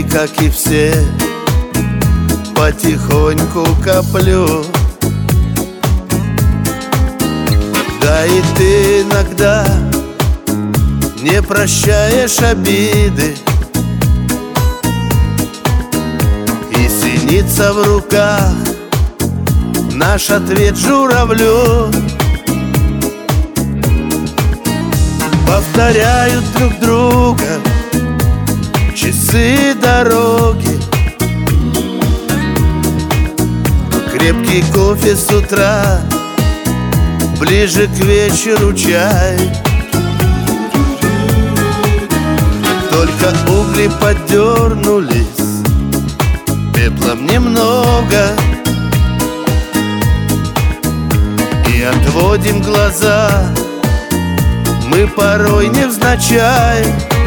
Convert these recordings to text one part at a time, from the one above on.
как и все, потихоньку коплю. Да и ты иногда не прощаешь обиды, и синица в руках наш ответ журавлю. Повторяют друг друга часы дороги, крепкий кофе с утра, ближе к вечеру чай. Только угли подернулись, пеплом немного, и отводим глаза мы порой невзначай.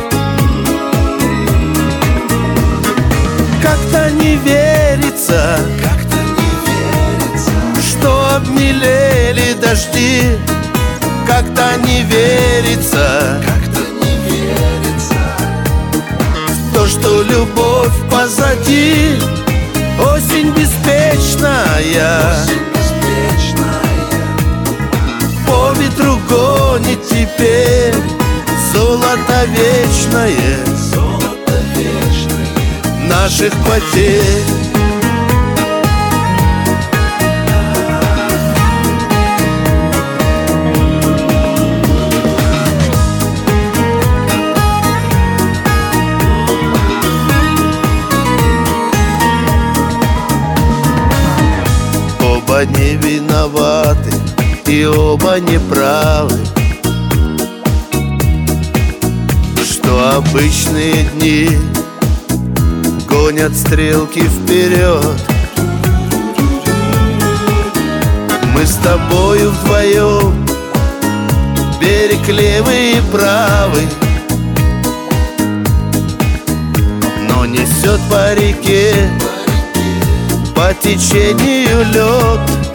Как-то не верится, что обмелели дожди. Как-то не верится в то, что любовь позади. Осень беспечная, по ветру гонит теперь золото вечное наших потерь. Оба не виноваты и оба неправы, что обычные дни гонят стрелки вперед. Мы с тобою вдвоем, берег левый и правый, но несет по реке, по течению лед.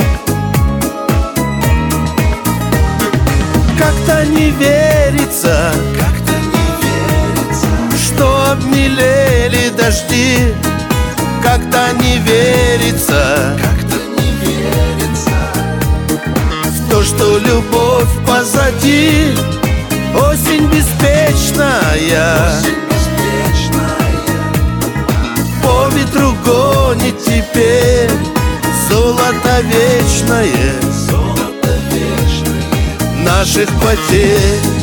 Как-то не верится, что обмелели дожди. Как-то не верится в то, что любовь позади. Осень беспечная, по ветру гонит теперь золото вечное наших потерь.